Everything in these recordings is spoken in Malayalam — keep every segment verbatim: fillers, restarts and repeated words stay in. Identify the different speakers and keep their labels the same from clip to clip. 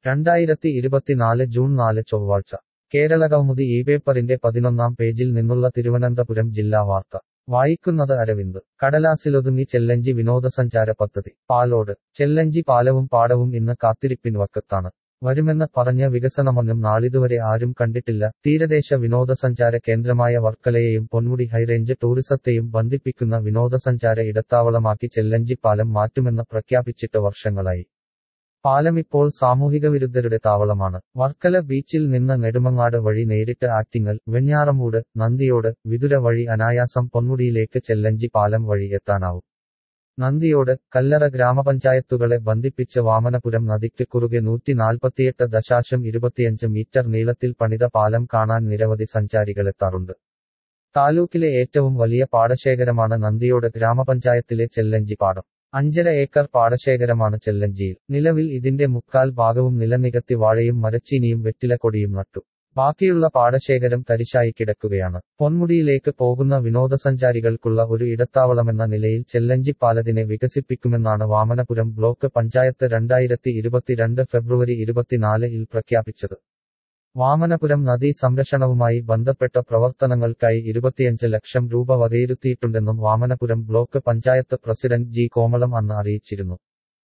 Speaker 1: രണ്ടായിരത്തി ഇരുപത്തിനാല് ജൂൺ നാല് ചൊവ്വാഴ്ച കേരളകൗമുദി ഈ പേപ്പറിന്റെ പതിനൊന്നാം പേജിൽ നിന്നുള്ള തിരുവനന്തപുരം ജില്ലാ വാർത്ത വായിക്കുന്നത് അരവിന്ദ് കടലാസിലൊതുങ്ങി ചെല്ലഞ്ചി വിനോദസഞ്ചാര പദ്ധതി പാലോട് ചെല്ലഞ്ചി പാലവും പാടവും ഇന്ന് കാത്തിരിപ്പിൻ വക്കത്താണ് വരുമെന്ന് പറഞ്ഞ വികസനമൊന്നും നാളിതുവരെ ആരും കണ്ടിട്ടില്ല തീരദേശ വിനോദസഞ്ചാര കേന്ദ്രമായ വർക്കലയെയും പൊന്മുടി ഹൈറേഞ്ച് ടൂറിസത്തെയും ബന്ധിപ്പിക്കുന്ന വിനോദസഞ്ചാര ഇടത്താവളമാക്കി ചെല്ലഞ്ചി പാലം മാറ്റുമെന്ന് പ്രഖ്യാപിച്ചിട്ട് വർഷങ്ങളായി പാലമിപ്പോൾ സാമൂഹിക വിരുദ്ധരുടെ താവളമാണ് വർക്കല ബീച്ചിൽ നിന്ന് നെടുമങ്ങാട് വഴി നേരിട്ട് ആറ്റിങ്ങൽ വെഞ്ഞാറമൂട് നന്ദിയോട് വിതുര വഴി അനായാസം പൊന്മുടിയിലേക്ക് ചെല്ലഞ്ചി പാലം വഴി എത്താനാവും നന്ദിയോട് കല്ലറ ഗ്രാമപഞ്ചായത്തുകളെ ബന്ധിപ്പിച്ച് വാമനപുരം നദിക്ക് കുറുകെ നൂറ്റി നാൽപ്പത്തിയെട്ട് ദശാശം ഇരുപത്തിയഞ്ച് മീറ്റർ നീളത്തിൽ പണിത പാലം കാണാൻ നിരവധി സഞ്ചാരികളെത്താറുണ്ട് താലൂക്കിലെ ഏറ്റവും വലിയ പാടശേഖരമാണ് നന്ദിയോട് ഗ്രാമപഞ്ചായത്തിലെ ചെല്ലഞ്ചി പാടം അഞ്ചര ഏക്കർ പാടശേഖരമാണ് ചെല്ലഞ്ചിയിൽ നിലവിൽ ഇതിന്റെ മുക്കാൽ ഭാഗവും നിലനികത്തി വാഴയും മരച്ചീനിയും വെറ്റിലക്കൊടിയും നട്ടു ബാക്കിയുള്ള പാടശേഖരം തരിശായി കിടക്കുകയാണ് പൊന്മുടിയിലേക്ക് പോകുന്ന വിനോദസഞ്ചാരികൾക്കുള്ള ഒരു ഇടത്താവളമെന്ന നിലയിൽ ചെല്ലഞ്ചി പാലത്തിനെ വികസിപ്പിക്കുമെന്നാണ് വാമനപുരം ബ്ലോക്ക് പഞ്ചായത്ത് രണ്ടായിരത്തി ഇരുപത്തിരണ്ട് ഫെബ്രുവരി ഇരുപത്തിനാലിൽ പ്രഖ്യാപിച്ചത് വാമനപുരം നദീ സംരക്ഷണവുമായി ബന്ധപ്പെട്ട പ്രവർത്തനങ്ങൾക്കായി ഇരുപത്തിയഞ്ച് ലക്ഷം രൂപ വകയിരുത്തിയിട്ടുണ്ടെന്നും Vamanapuram block panchayat president G Komalam അന്ന് അറിയിച്ചിരുന്നു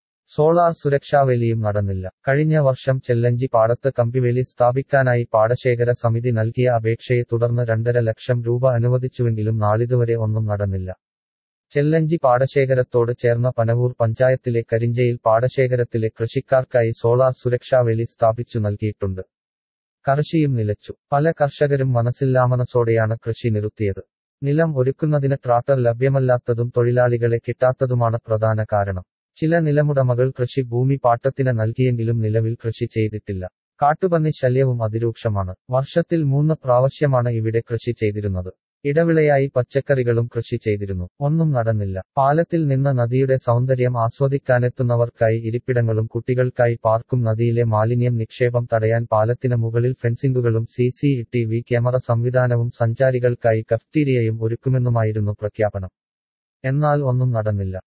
Speaker 1: സോളാർ സുരക്ഷാവേലിയും നടന്നില്ല കഴിഞ്ഞ വർഷം ചെല്ലഞ്ചി പാടത്ത് കമ്പിവേലി സ്ഥാപിക്കാനായി പാടശേഖര സമിതി നൽകിയ അപേക്ഷയെ തുടർന്ന് രണ്ടര ലക്ഷം രൂപ അനുവദിച്ചുവെങ്കിലും നാളിതുവരെ ഒന്നും നടന്നില്ല ചെല്ലഞ്ചി പാടശേഖരത്തോട് ചേർന്ന പനവൂർ പഞ്ചായത്തിലെ കരിഞ്ചയിൽ പാടശേഖരത്തിലെ കൃഷിക്കാർക്കായി സോളാർ സുരക്ഷാവേലി സ്ഥാപിച്ചു നൽകിയിട്ടുണ്ട് കൃഷിയും നിലച്ചു പല കർഷകരും മനസ്സില്ലാമനസോടെയാണ് കൃഷി നിർത്തിയത് നിലം ഒരുക്കുന്നതിന് ട്രാക്ടർ ലഭ്യമല്ലാത്തതും തൊഴിലാളികളെ കിട്ടാത്തതുമാണ് പ്രധാന കാരണം ചില നിലമുടമകൾ കൃഷി ഭൂമി പാട്ടത്തിന് നൽകിയെങ്കിലും നിലവിൽ കൃഷി ചെയ്തിട്ടില്ല കാട്ടുപന്നി ശല്യവും അതിരൂക്ഷമാണ് വർഷത്തിൽ മൂന്ന് പ്രാവശ്യമാണ് ഇവിടെ കൃഷി ചെയ്തിരുന്നത് ഇടവിളയായി പച്ചക്കറികളും കൃഷി ചെയ്തിരുന്നു ഒന്നും നടന്നില്ല പാലത്തിൽ നിന്ന് നദിയുടെ സൗന്ദര്യം ആസ്വദിക്കാനെത്തുന്നവർക്കായി ഇരിപ്പിടങ്ങളും കുട്ടികൾക്കായി പാർക്കും നദിയിലെ മാലിന്യം നിക്ഷേപം തടയാൻ പാലത്തിന് മുകളിൽ ഫെൻസിംഗുകളും C C T V camera സംവിധാനവും സഞ്ചാരികൾക്കായി കഫ്റ്റീരിയയും ഒരുക്കുമെന്നുമായിരുന്നു പ്രഖ്യാപനം എന്നാൽ ഒന്നും നടന്നില്ല